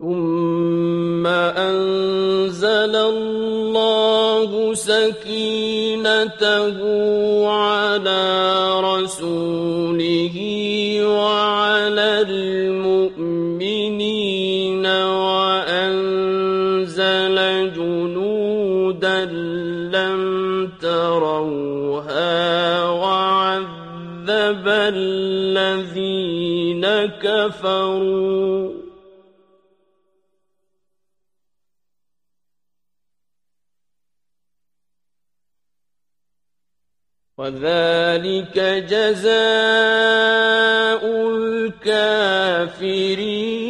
ثم أنزل الله سكينته على رسوله وعلى المؤمنين وأنزل جنودا لم تروها وعذب الذين كفروا وذلك جزاء الكافرين